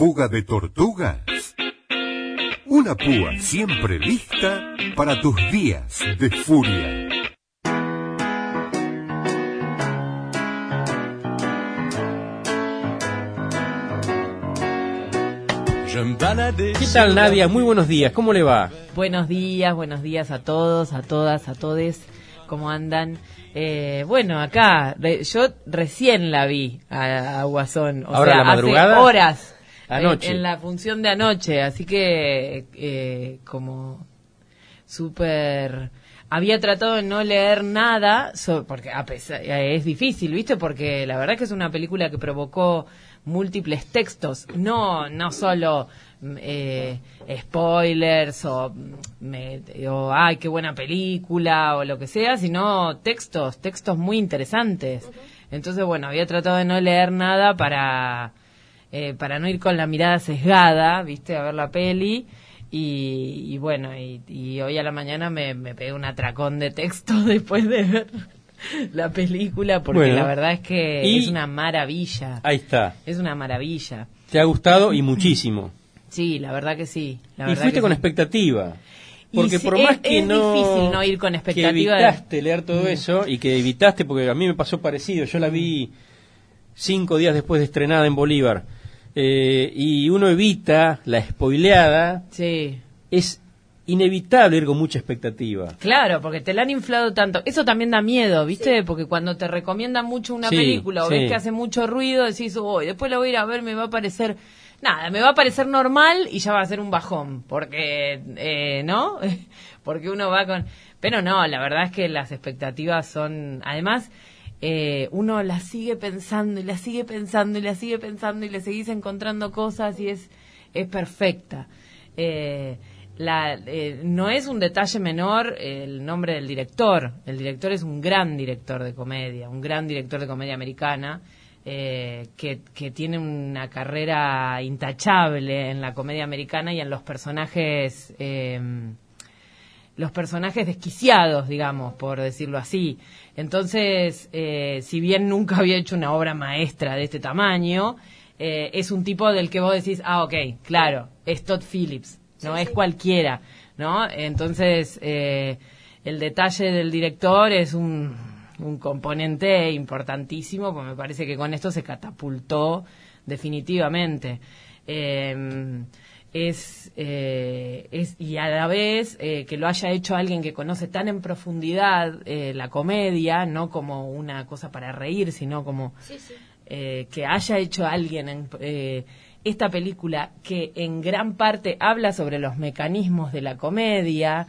fuga de tortugas. Una púa siempre lista para tus días de furia. ¿Qué tal, Nadia? Muy buenos días, ¿cómo le va? Buenos días a todos, a todas, a todes, ¿cómo andan? Bueno, acá, yo recién la vi a Guasón, o ¿Ahora sea, la madrugada? hace horas, Anoche. en la función de anoche, así que como súper... Había tratado de no leer nada, porque a pesar, es difícil, ¿viste? Porque la verdad que es una película que provocó múltiples textos, no solo spoilers o ay, qué buena película o lo que sea, sino textos muy interesantes. Entonces, bueno, había tratado de no leer nada para no ir con la mirada sesgada, ¿viste? A ver la peli. Y bueno, y hoy a la mañana me pegué un atracón de texto después de ver la película, porque bueno, la verdad es que es una maravilla. Ahí está. Es una maravilla. ¿Te ha gustado? Y muchísimo. Sí, la verdad que sí. Y fuiste con expectativa. Porque por más que es difícil no ir con expectativa. Que evitaste leer todo eso y que evitaste, porque a mí me pasó parecido. Yo la vi 5 días después de estrenada en Bolívar. Y uno evita la spoileada. Sí. Es inevitable ir con mucha expectativa. Claro, porque te la han inflado tanto. Eso también da miedo, ¿viste? Sí. Porque cuando te recomiendan mucho una película o ves que hace mucho ruido, decís, después la voy a ir a ver, me va a parecer... Nada, me va a parecer normal y ya va a ser un bajón. Porque, ¿no? Porque uno va con... Pero no, la verdad es que las expectativas son... Además... uno la sigue pensando y la sigue pensando y la sigue pensando y le seguís encontrando cosas y es perfecta. No es un detalle menor el nombre del director. El director es un gran director de comedia americana, que tiene una carrera intachable en la comedia americana y en los personajes desquiciados, digamos, por decirlo así. Entonces, si bien nunca había hecho una obra maestra de este tamaño, es un tipo del que vos decís, ok, claro, es Todd Phillips, no es cualquiera, ¿no? Entonces, el detalle del director es un componente importantísimo, porque me parece que con esto se catapultó definitivamente. Y a la vez que lo haya hecho alguien que conoce tan en profundidad la comedia, no como una cosa para reír, sino como que haya hecho alguien esta película que en gran parte habla sobre los mecanismos de la comedia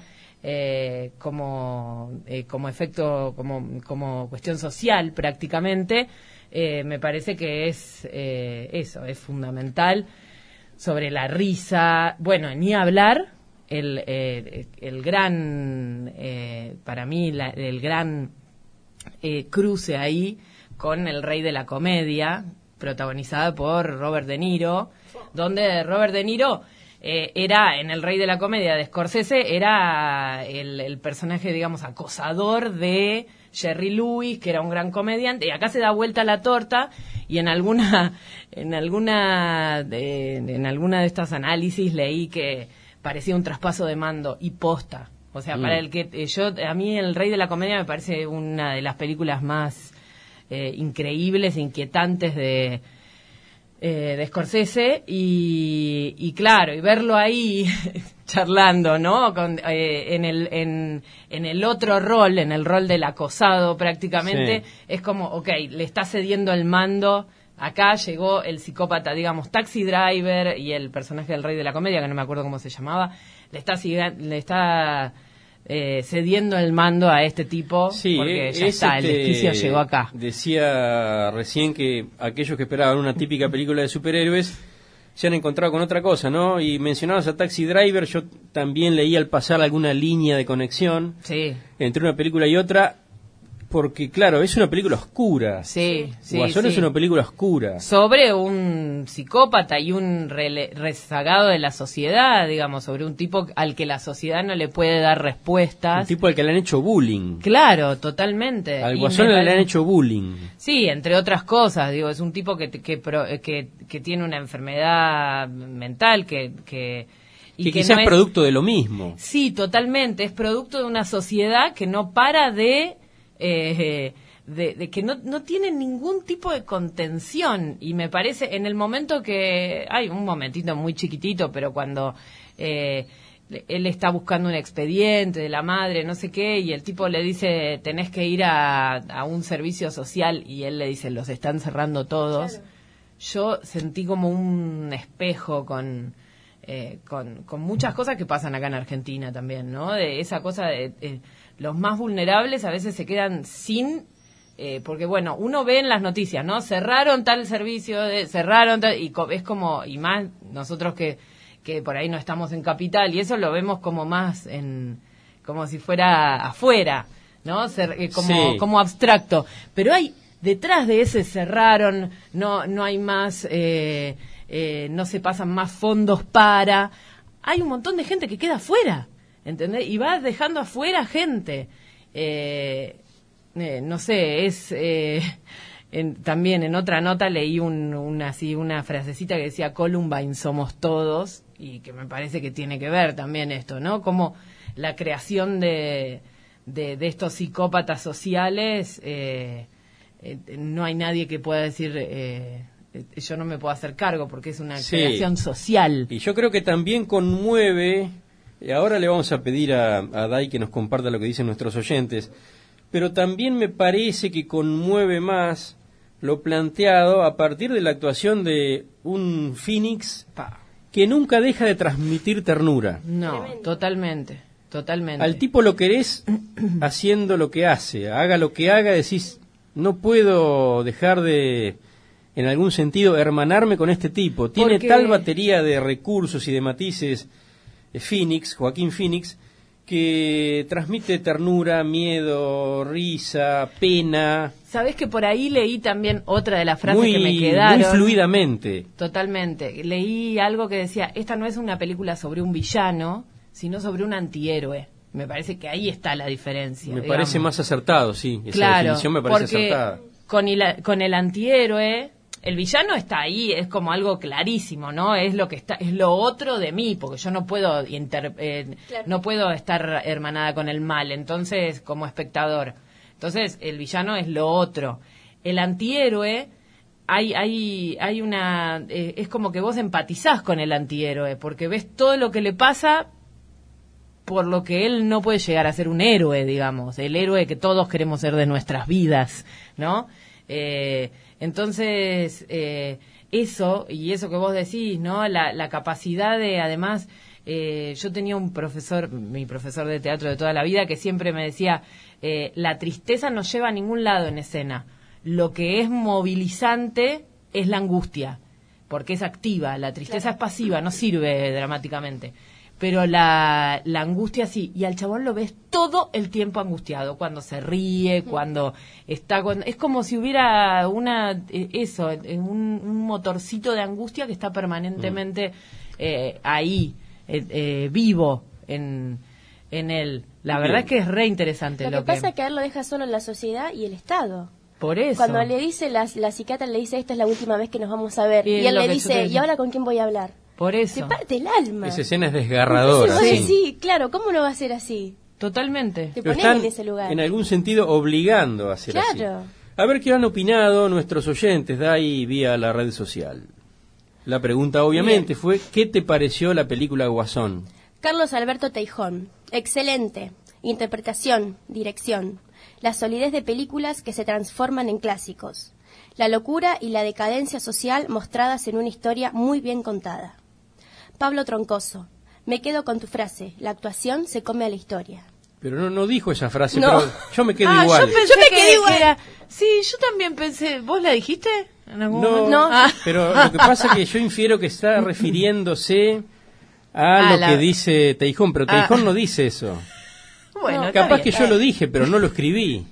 como efecto, como cuestión social prácticamente, me parece que es fundamental. Sobre la risa, bueno, ni hablar, el gran, para mí, el gran cruce ahí con El Rey de la Comedia, protagonizada por Robert De Niro, donde Robert De Niro era, en El Rey de la Comedia de Scorsese, era el personaje, digamos, acosador de Jerry Lewis, que era un gran comediante, y acá se da vuelta la torta, y en alguna de estas análisis leí que parecía un traspaso de mando y posta. O sea, para el que a mí El Rey de la Comedia me parece una de las películas más increíbles e inquietantes de Scorsese, y claro, y verlo ahí charlando, ¿no? En el otro rol, en el rol del acosado prácticamente, es como, le está cediendo el mando. Acá llegó el psicópata, digamos, Taxi Driver, y el personaje del Rey de la Comedia, que no me acuerdo cómo se llamaba, le está cediendo el mando a este tipo, porque ya está, el desquicio llegó acá. Decía recién que aquellos que esperaban una típica película de superhéroes se han encontrado con otra cosa, ¿no? Y mencionabas a Taxi Driver, yo también leí al pasar alguna línea de conexión entre una película y otra. porque, claro, es una película oscura. Sí, sí, Guasón sí. es una película oscura. Sobre un psicópata y un rezagado de la sociedad, digamos, sobre un tipo al que la sociedad no le puede dar respuestas. Un tipo al que le han hecho bullying. Claro, totalmente. Al Y Guasón me le han parece- hecho bullying. Sí, entre otras cosas, digo, es un tipo que tiene una enfermedad mental Que que quizás no es producto de lo mismo. Sí, totalmente. Es producto de una sociedad que no para de que no tiene ningún tipo de contención. Y me parece, en el momento que... Hay un momentito muy chiquitito, pero cuando él está buscando un expediente de la madre, no sé qué, y el tipo le dice, tenés que ir a un servicio social, y él le dice, los están cerrando todos. Claro. Yo sentí como un espejo con muchas cosas que pasan acá en Argentina también, ¿no? De esa cosa de los más vulnerables a veces se quedan sin, porque bueno, uno ve en las noticias, ¿no? Cerraron tal servicio, cerraron tal, es como, y más nosotros que por ahí no estamos en capital, y eso lo vemos como más como si fuera afuera, ¿no? Sí. Como abstracto. Pero hay, detrás de ese cerraron, no hay más, no se pasan más fondos para... Hay un montón de gente que queda afuera, ¿entendés? Y va dejando afuera gente. No sé, también en otra nota leí una frasecita que decía Columbine somos todos, y que me parece que tiene que ver también esto, ¿no? Como la creación de estos psicópatas sociales, no hay nadie que pueda decir... yo no me puedo hacer cargo porque es una Sí. creación social. Y yo creo que también conmueve, y ahora le vamos a pedir a Dai que nos comparta lo que dicen nuestros oyentes, pero también me parece que conmueve más lo planteado a partir de la actuación de un Phoenix que nunca deja de transmitir ternura. No, Tremendo. totalmente. Al tipo lo querés haciendo lo que hace, haga lo que haga, decís, no puedo dejar de, en algún sentido, hermanarme con este tipo. Tiene Porque- tal batería de recursos y de matices, Joaquín Phoenix, que transmite ternura, miedo, risa, pena, ¿Sabés que por ahí leí también otra de las frases muy, que me quedaron? muy fluidamente. Totalmente. Leí algo que decía, esta no es una película sobre un villano, sino sobre un antihéroe. Me parece que ahí está la diferencia. Me digamos. parece más acertado, sí. Esa Claro, definición me parece porque acertada. con el antihéroe, el villano está ahí, es como algo clarísimo, ¿no? Es lo que está, es lo otro de mí, porque yo no puedo Claro. no puedo estar hermanada con el mal, entonces como espectador. Entonces el villano es lo otro. El antihéroe hay una es como que vos empatizás con el antihéroe, porque ves todo lo que le pasa por lo que él no puede llegar a ser un héroe, digamos, el héroe que todos queremos ser de nuestras vidas, ¿no? Entonces, eso que vos decís, ¿no? La capacidad de, además, yo tenía un profesor, mi profesor de teatro de toda la vida, que siempre me decía, la tristeza no lleva a ningún lado en escena. Lo que es movilizante es la angustia, porque es activa, la tristeza es pasiva, no sirve dramáticamente. Pero la angustia sí, y al chabón lo ves todo el tiempo angustiado, cuando se ríe, cuando está... es como si hubiera un motorcito de angustia que está permanentemente ahí, vivo en él. La verdad es que es re interesante Lo que pasa es que a él lo deja solo la sociedad y el Estado. Por eso. Cuando le dice, la psiquiatra le dice, esta es la última vez que nos vamos a ver. Y Y él lo le que yo te dice, decía. ¿y ahora con quién voy a hablar? Por Se eso. parte el alma. Esa escena es desgarradora. Entonces vos sí. decís, claro, ¿cómo no va a ser así? Totalmente. Te Lo pones están, en ese lugar. en algún sentido, obligando a hacer así. Claro. A ver qué han opinado nuestros oyentes, Dai, vía la red social. La pregunta, obviamente, fue, ¿qué te pareció la película Guasón? Carlos Alberto Teijón. Excelente. Interpretación, dirección. La solidez de películas que se transforman en clásicos. La locura y la decadencia social mostradas en una historia muy bien contada. Pablo Troncoso. Me quedo con tu frase. La actuación se come a la historia. Pero no dijo esa frase, No. pero yo me quedo igual. Yo pensé Yo me que quedé igual. era... Sí, yo también pensé... ¿Vos la dijiste en algún No, momento? No. pero lo que pasa es que yo infiero que está refiriéndose a lo que dice Teijón, pero Teijón no dice eso. Bueno, No, está Capaz bien. que yo lo dije, pero no lo escribí.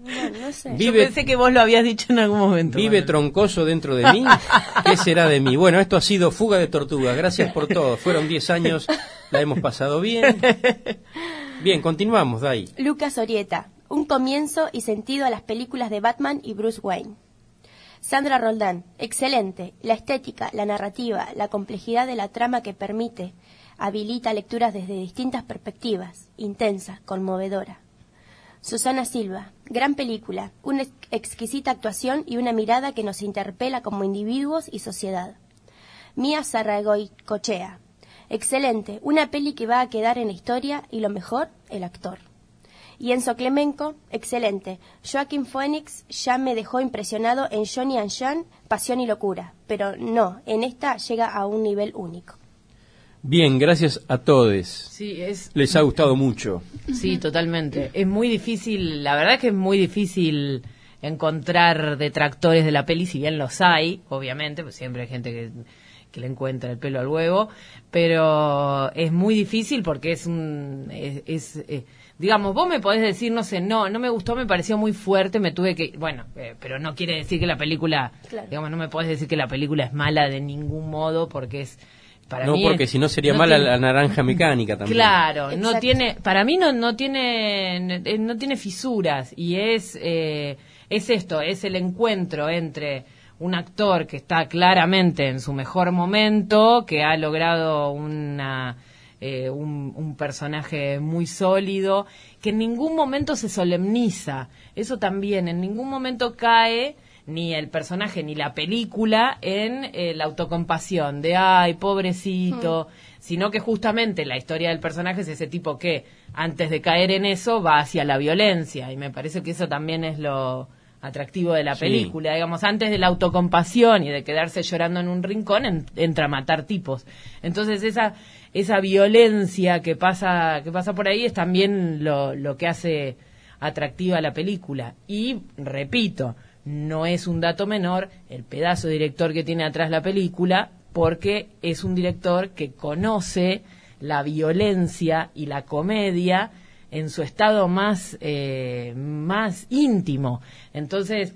Bueno, no sé. Yo pensé que vos lo habías dicho en algún momento. ¿Vive Troncoso dentro de mí? ¿Qué será de mí? Bueno, esto ha sido Fuga de Tortugas. Gracias por todo. Fueron 10 años, la hemos pasado bien. Bien, continuamos, Dai. Lucas Orieta, un comienzo y sentido a las películas de Batman y Bruce Wayne. Sandra Roldán, excelente. La estética, la narrativa, la complejidad de la trama que permite, habilita lecturas desde distintas perspectivas, intensa, conmovedora. Susana Silva, gran película, una exquisita actuación y una mirada que nos interpela como individuos y sociedad. Mía Sarragoicochea, excelente, una peli que va a quedar en la historia y lo mejor, el actor. Y Enzo Clemenco, excelente. Joaquin Phoenix ya me dejó impresionado en Johnny and John, Pasión y Locura, pero no, en esta llega a un nivel único. Bien, gracias a todos. Sí, Les ha gustado mucho. Sí, totalmente. Es muy difícil, la verdad que es muy difícil encontrar detractores de la peli, si bien los hay, obviamente, pues siempre hay gente que le encuentra el pelo al huevo, pero es muy difícil porque digamos, vos me podés decir, no sé, no me gustó, me pareció muy fuerte, me tuve que, bueno, pero no quiere decir que la película, claro. Digamos, no me podés decir que la película es mala de ningún modo, porque es, para no, mí porque es, si no sería no mala tiene, la naranja mecánica también. Claro, Exacto. no tiene, para mí no tiene fisuras, y es esto, es el encuentro entre un actor que está claramente en su mejor momento, que ha logrado un personaje muy sólido, que en ningún momento se solemniza. Eso también, en ningún momento cae ni el personaje ni la película en la autocompasión de ay, pobrecito, sino que justamente la historia del personaje es ese tipo que antes de caer en eso va hacia la violencia, y me parece que eso también es lo atractivo de la película, digamos, antes de la autocompasión y de quedarse llorando en un rincón, entra a matar tipos. Entonces esa violencia que pasa por ahí es también lo que hace atractiva la película. Y repito, no es un dato menor el pedazo de director que tiene atrás la película, porque es un director que conoce la violencia y la comedia en su estado más íntimo. Entonces,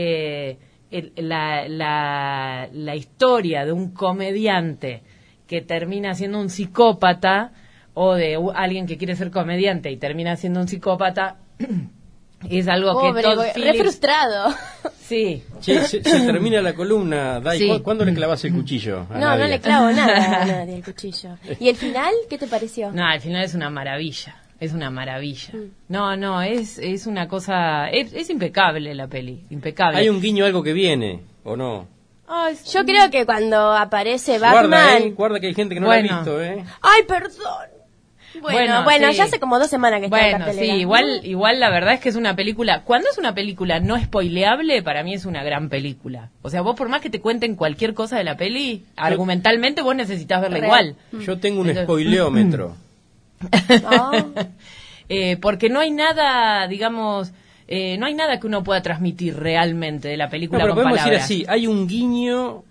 la historia de un comediante que termina siendo un psicópata, o de alguien que quiere ser comediante y termina siendo un psicópata, es algo pobre, que Todd re Phillips... frustrado. Sí. Che, se termina la columna, Dai. Sí. ¿Cuándo le clavas el cuchillo a No Nadia? le clavo nada a nadie el cuchillo. ¿Y el final? ¿Qué te pareció? No, al final es una maravilla. Es una maravilla. No, es una cosa... Es impecable la peli, impecable. ¿Hay un guiño algo que viene, o no? Yo creo que cuando aparece Batman... Guarda que hay gente que no Bueno. la ha visto, ¡Ay, perdón! Bueno, sí. ya hace como 2 semanas que está en Bueno, cartelera. sí, igual la verdad es que es una película... Cuando es una película no spoileable, para mí es una gran película. O sea, vos por más que te cuenten cualquier cosa de la peli, argumentalmente vos necesitas verla igual. Yo tengo un Entonces- spoileómetro. Oh. Porque no hay nada, digamos... no hay nada que uno pueda transmitir realmente de la No, película pero con podemos palabras. decir así, hay un guiño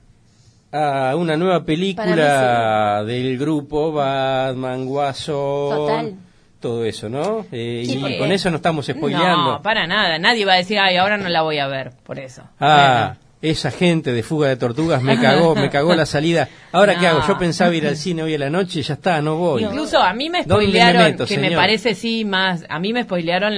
a una nueva película del grupo Batman, Guasón, Total. todo eso, ¿no? Sí, y porque- con eso no estamos spoileando. No, para nada. Nadie va a decir, ay, ahora no la voy a ver, por eso. Esa gente de Fuga de Tortugas me cagó la salida. Ahora, No. ¿qué hago? Yo pensaba ir al cine hoy a la noche y ya está, no voy. Incluso a mí me ¿Dónde me spoilearon, meto, que me señor? parece sí más, a mí me spoilearon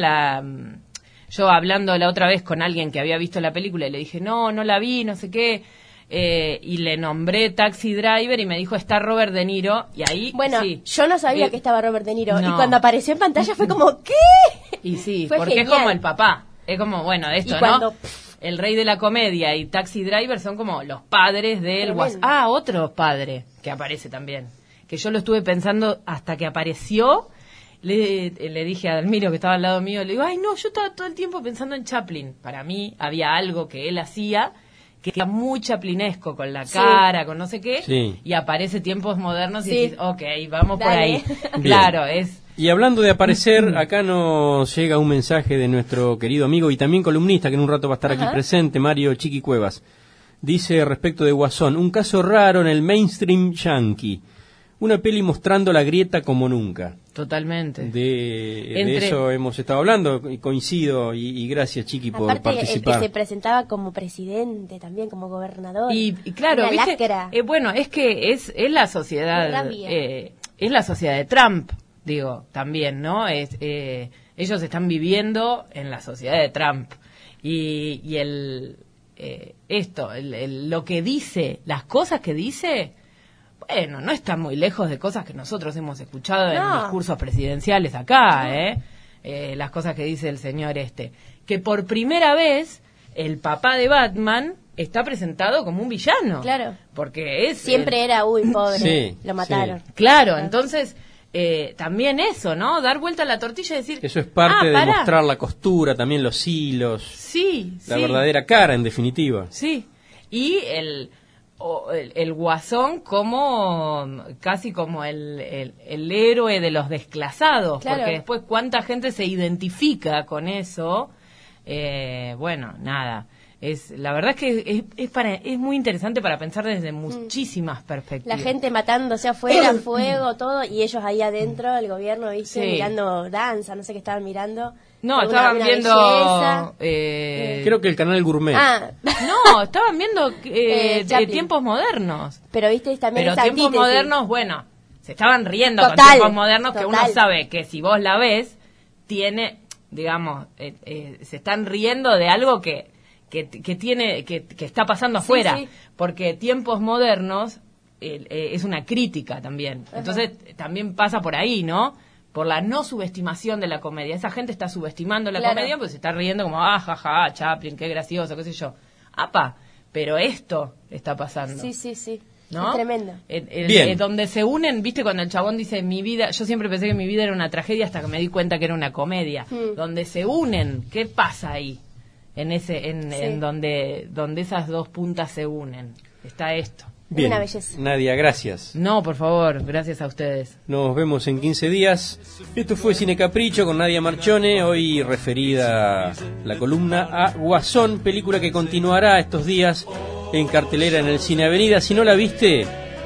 yo hablando la otra vez con alguien que había visto la película y le dije, no la vi, no sé qué, y le nombré Taxi Driver y me dijo, está Robert De Niro, y ahí Bueno, sí. yo no sabía que estaba Robert De Niro. No. Y cuando apareció en pantalla fue como, ¿qué? Y sí, Fue porque genial. es como el papá, es como, bueno, de esto, Y cuando- ¿no? El rey de la comedia y Taxi Driver son como los padres del Tremendo. otro padre que aparece también, que yo lo estuve pensando hasta que apareció. Le dije a Dalmiro, que estaba al lado mío, le digo, ay no, yo estaba todo el tiempo pensando en Chaplin. Para mí había algo que él hacía que era muy chaplinesco, con la Sí. cara, con no sé qué, Sí. y aparece tiempos modernos y Sí. dices, ok, vamos por Dale. ahí. Bien. Claro, es... Y hablando de aparecer, acá nos llega un mensaje de nuestro querido amigo y también columnista, que en un rato va a estar aquí Ajá. presente, Mario Chiqui Cuevas. Dice respecto de Guasón, un caso raro en el mainstream yankee. una peli mostrando la grieta como nunca. Totalmente. De eso hemos estado hablando, y coincido, y gracias, Chiqui, por Aparte, participar. el que se presentaba como presidente, también como gobernador. Y claro, Una ¿viste? lacra. Bueno, es que es la sociedad, es la sociedad de Trump, digo, también, ¿no? Ellos están viviendo en la sociedad de Trump. Y lo que dice, las cosas que dice, bueno, no está muy lejos de cosas que nosotros hemos escuchado en discursos presidenciales acá, las cosas que dice el señor que por primera vez el papá de Batman está presentado como un villano. Claro. Porque siempre era, pobre, sí, lo mataron. Sí. Claro, entonces también eso, ¿no? Dar vuelta a la tortilla y decir... Eso es parte de mostrar la costura, también los hilos. Sí, la verdadera cara, en definitiva. Sí, y el guasón como casi como el héroe de los desclasados, claro. Porque después cuánta gente se identifica con eso, bueno, nada, la verdad es que es muy interesante para pensar desde muchísimas perspectivas. La gente matándose afuera, fuego, todo, y ellos ahí adentro, el gobierno, ¿viste? Sí. Mirando danza, no sé qué estaban mirando. No, estaban viendo... creo que el canal Gourmet. No, estaban viendo Tiempos Modernos. Pero viste, también Pero Tiempos antítesis. Modernos, bueno, se estaban riendo Total, con Tiempos Modernos, que uno total. sabe que si vos la ves, tiene, digamos, se están riendo de algo que tiene, que está pasando afuera. Sí. Porque Tiempos Modernos es una crítica también. Ajá. Entonces, también pasa por ahí, ¿no? Por la no subestimación de la comedia. Esa gente está subestimando la comedia, pues se está riendo como, jaja, Chaplin, qué gracioso, qué sé yo. ¡Apa! Pero esto está pasando. Sí. ¿No? Es tremendo. Bien. Donde se unen, viste, cuando el chabón dice mi vida, yo siempre pensé que mi vida era una tragedia hasta que me di cuenta que era una comedia. Donde se unen, ¿qué pasa ahí? En donde esas dos puntas se unen. Está esto. Bien. Una belleza. Nadia, gracias. No, por favor, gracias a ustedes. Nos vemos en 15 días. Esto fue Cine Capricho con Nadia Marchone, hoy referida la columna a Guasón, película que continuará estos días en cartelera en el Cine Avenida. Si no la viste,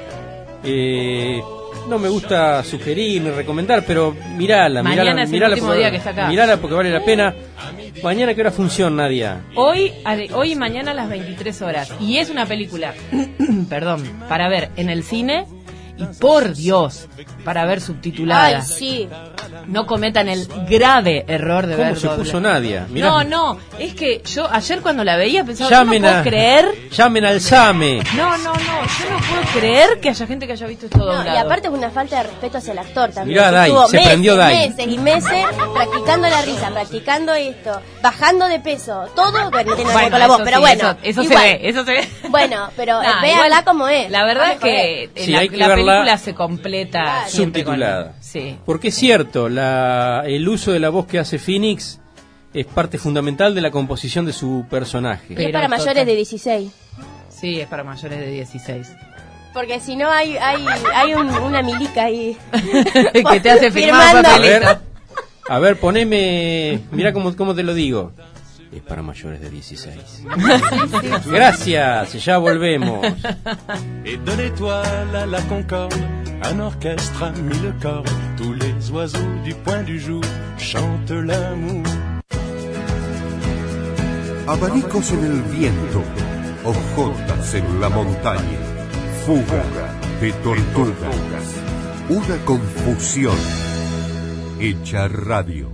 no me gusta sugerir ni recomendar, pero mirala. Mañana es el último día que está acá. Mirala porque vale la pena. Mañana, ¿qué hora funciona, Nadia? Hoy y mañana a las 23 horas. Y es una película, perdón, para ver en el cine y, por Dios, para ver subtitulada. Ay, sí. No cometan el grave error de ver ¿Cómo se doble. puso Nadia? Mirá. No, es que yo ayer cuando la veía pensaba, Llamen yo no puedo creer. Llamen al SAME. No, yo no puedo creer que haya gente que haya visto esto doblado. Y aparte es una falta de respeto hacia el actor también. Mirá, Dai, Estuvo se prendió Dai. meses y meses practicando la risa, practicando esto, bajando de peso, todo, bueno, no tiene nada que ver con la voz, eso pero sí, bueno. Eso se ve. Bueno, pero Nah, véanla igual, como es. La verdad es Vamos a que Sí, la hay que película verla se completa siempre subtitulada. Sí. Porque es cierto, el uso de la voz que hace Phoenix es parte fundamental de la composición de su personaje. Y es para mayores de 16. Sí, es para mayores de 16. Porque si no hay una milica ahí. Que te hace firmar Firmando. papelito. A ver, poneme... Mira cómo te lo digo. Es para mayores de 16. Gracias, ya volvemos. Et de l'étoile à la concorde, un orchestre à 1000 cordes, tous les oiseaux du point du jour chantent l'amour. Abanicos en el viento, hojotas en la montaña, fuga de tortugas, una confusión hecha radio.